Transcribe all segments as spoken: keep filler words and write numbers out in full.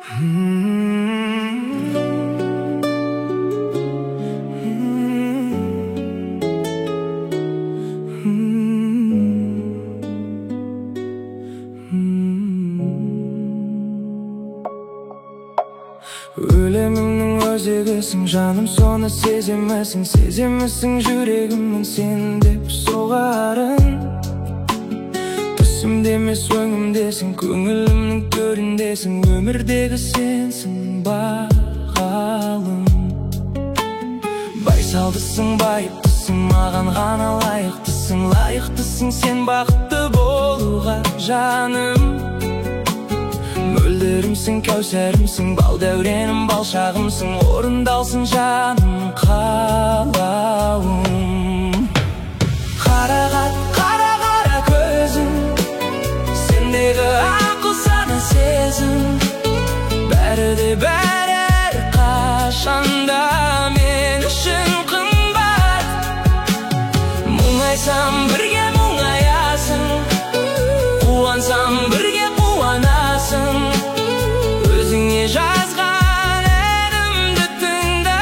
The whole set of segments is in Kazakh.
Өлемімнің өзегісің, жаным соны сеземісің, сеземісің жүрегімнің сен деп соғарын. Түсімде емес өңімдесің, көңілімнің төріндесің, өмірдегі сенсің бағалым. Байсалдысың, байыптысың, маған ғана лайықтысың, лайықтысың сен бақытты болуға жаным. Мөлдірімсің, кәусәрімсің, бал дәуренім, бал шағымсың, орындалсын жаным қалауым. Қарағат, қара қара көзің, сендегі ақыл сана сезім, бәрі де бәрі әрқашанда мен үшін қымбат. Мұңайсам бірге мұңаясың, қуансам бірге қуанасың. Өзіңе жазған әнімді тыңда.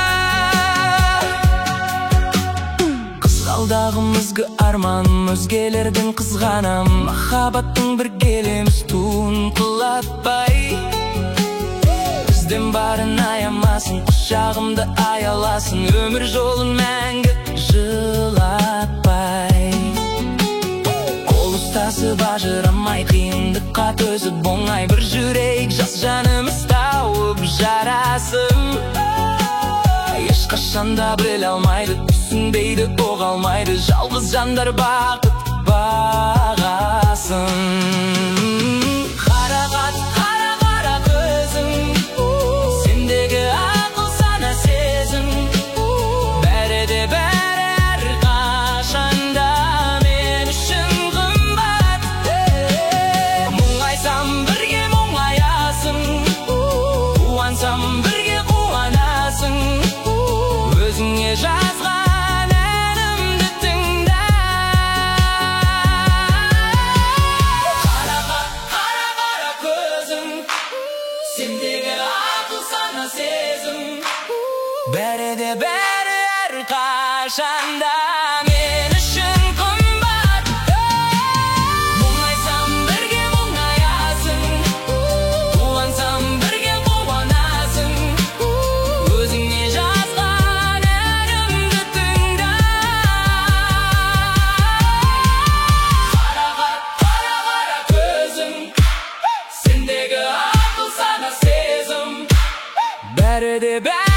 Қызғалдағым ізгі арманым, өзгелердің қызғанам. Махаббаттың бір келеміз туын құлатпай. Бізден барын аямасын, құшағымды аяласын, өмір жолын мәңгі жылатпай. Қол ұстасып ажырамай, қиындыққа төзіп оңай бір жүрейік, жас жанымыз тауып жарасым. Ешқашанда біле алмайды, түсінбейді, оға алмайды, жалғыз жандар бақыт бағасын. Қарағат, қара қара көзің, сендегі ақыл сана сезім, бәрі де бәрі әрқашанда мен үшін қымбат. Мұңайсам бірге мұңаясың, қуансам бірге қуанасың. Өзіңе жазған әнімді тыңда. Қарағат, қара қара көзің, сендегі ақыл сана сезім, бәрі де бәрі әрқашанда мен үшін қымбат. Мұңайсам бірге мұңаясың, қуансам бірге қуанасың. Өзіңе жазған әнімді тыңда. Қарағат, қара қара көзің, сендегі ақыл сана сезім, бәрі де бәрі